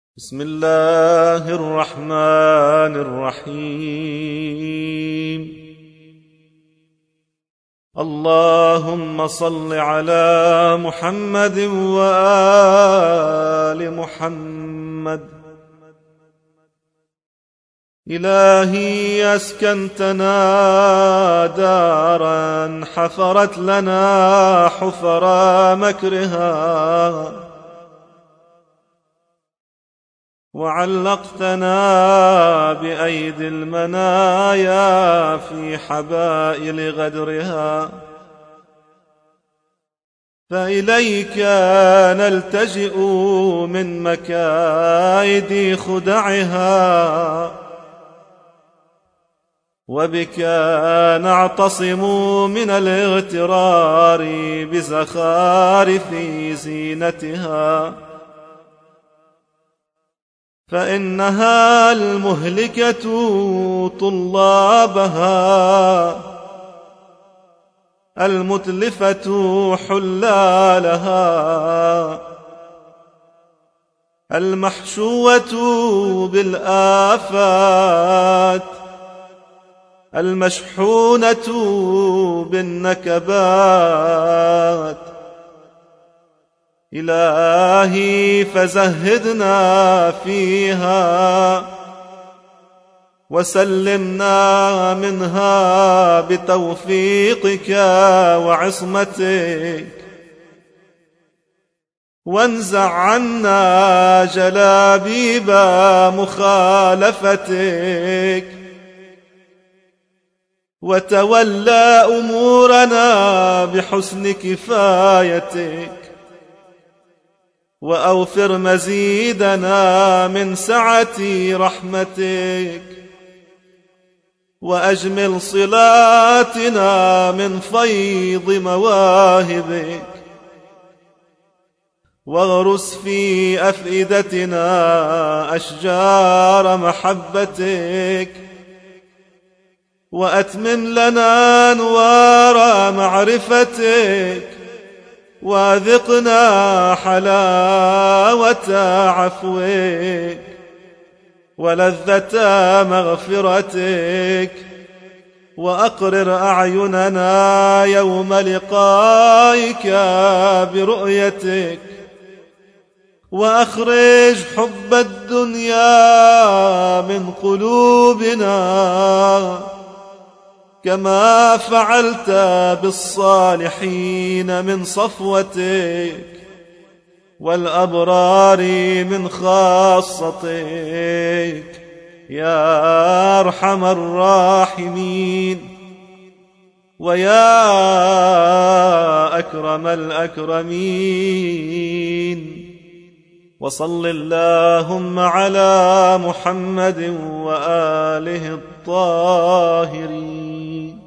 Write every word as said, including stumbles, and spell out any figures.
بسم الله الرحمن الرحيم. اللهم صل على محمد وآل محمد. إلهي أسكنتنا دارا حفرت لنا حفر مكرها، وعلقتنا بأيدي المنايا في حبائل غدرها، فإليك نلتجئ من مكايد خدعها، وبك نعتصم من الاغترار بزخارف زينتها، فإنها المهلكة طلابها، المتلفة حلالها، المحشوة بالآفات، المشحونة بالنكبات. إلهي فزهدنا فيها وسلمنا منها بتوفيقك وعصمتك، وانزع عنا جلابيب مخالفتك، وتولى أمورنا بحسن كفايتك، وأوفر مزيدنا من سعة رحمتك، وأجمل صلاتنا من فيض مواهبك، واغرس في أفئدتنا أشجار محبتك، وأتمم لنا أنوار معرفتك، وأذقنا حلاوة عفوك ولذة مغفرتك، وأقرر أعيننا يوم لقائك برؤيتك، وأخرج حب الدنيا من قلوبنا كما فعلت بالصالحين من صفوتك والأبرار من خاصتك يا أرحم الراحمين، ويا أكرم الأكرمين. وصل اللهم على محمد وآله الطاهرين.